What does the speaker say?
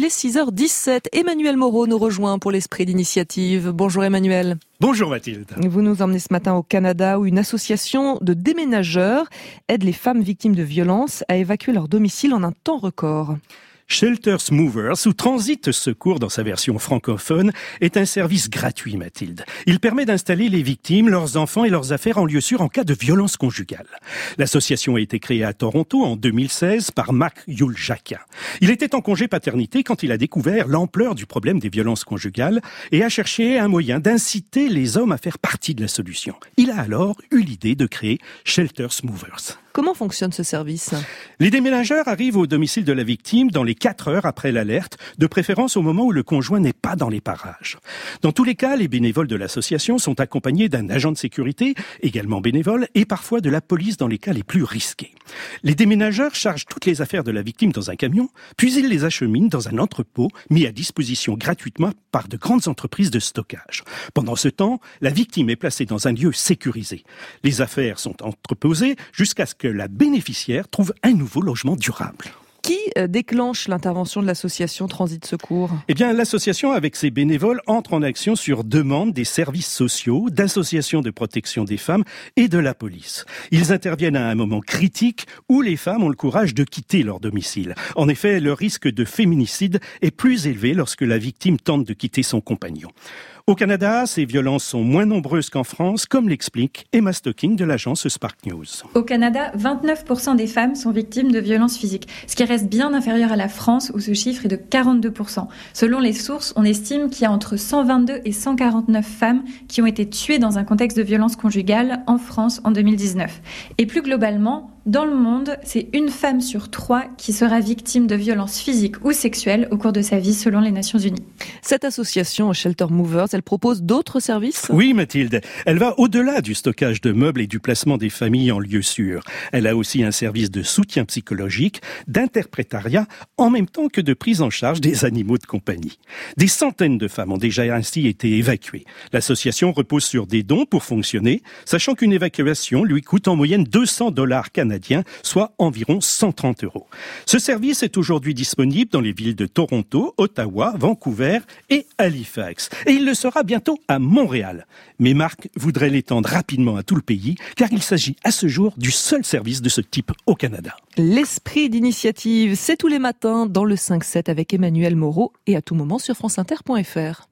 Il est 6h17. Emmanuel Moreau nous rejoint pour l'Esprit d'initiative. Bonjour Emmanuel. Bonjour Mathilde. Vous nous emmenez ce matin au Canada où une association de déménageurs aide les femmes victimes de violences à évacuer leur domicile en un temps record. Shelters Movers, ou Transit Secours dans sa version francophone, est un service gratuit, Mathilde. Il permet d'installer les victimes, leurs enfants et leurs affaires en lieu sûr en cas de violence conjugale. L'association a été créée à Toronto en 2016 par Mark Yuljaka. Il était en congé paternité quand il a découvert l'ampleur du problème des violences conjugales et a cherché un moyen d'inciter les hommes à faire partie de la solution. Il a alors eu l'idée de créer Shelters Movers. Comment fonctionne ce service ? Les déménageurs arrivent au domicile de la victime dans les 4 heures après l'alerte, de préférence au moment où le conjoint n'est pas dans les parages. Dans tous les cas, les bénévoles de l'association sont accompagnés d'un agent de sécurité, également bénévole, et parfois de la police dans les cas les plus risqués. Les déménageurs chargent toutes les affaires de la victime dans un camion, puis ils les acheminent dans un entrepôt mis à disposition gratuitement par de grandes entreprises de stockage. Pendant ce temps, la victime est placée dans un lieu sécurisé. Les affaires sont entreposées jusqu'à ce que la bénéficiaire trouve un nouveau logement durable. Qui déclenche l'intervention de l'association Transit Secours ? Eh bien, l'association, avec ses bénévoles, entre en action sur demande des services sociaux, d'associations de protection des femmes et de la police. Ils interviennent à un moment critique où les femmes ont le courage de quitter leur domicile. En effet, le risque de féminicide est plus élevé lorsque la victime tente de quitter son compagnon. Au Canada, ces violences sont moins nombreuses qu'en France, comme l'explique Emma Stocking de l'agence Spark News. Au Canada, 29% des femmes sont victimes de violences physiques, ce qui reste bien inférieur à la France où ce chiffre est de 42%. Selon les sources, on estime qu'il y a entre 122 et 149 femmes qui ont été tuées dans un contexte de violence conjugale en France en 2019. Et plus globalement, dans le monde, c'est une femme sur 3 qui sera victime de violences physiques ou sexuelles au cours de sa vie, selon les Nations Unies. Cette association Shelter Movers, elle propose d'autres services ? Oui, Mathilde. Elle va au-delà du stockage de meubles et du placement des familles en lieu sûr. Elle a aussi un service de soutien psychologique, d'interprétariat, en même temps que de prise en charge des animaux de compagnie. Des centaines de femmes ont déjà ainsi été évacuées. L'association repose sur des dons pour fonctionner, sachant qu'une évacuation lui coûte en moyenne $200 canadiens, soit environ 130 €. Ce service est aujourd'hui disponible dans les villes de Toronto, Ottawa, Vancouver et Halifax. Et il le sera bientôt à Montréal. Mais Marc voudrait l'étendre rapidement à tout le pays, car il s'agit à ce jour du seul service de ce type au Canada. L'Esprit d'initiative, c'est tous les matins dans le 5-7 avec Emmanuel Moreau et à tout moment sur franceinter.fr.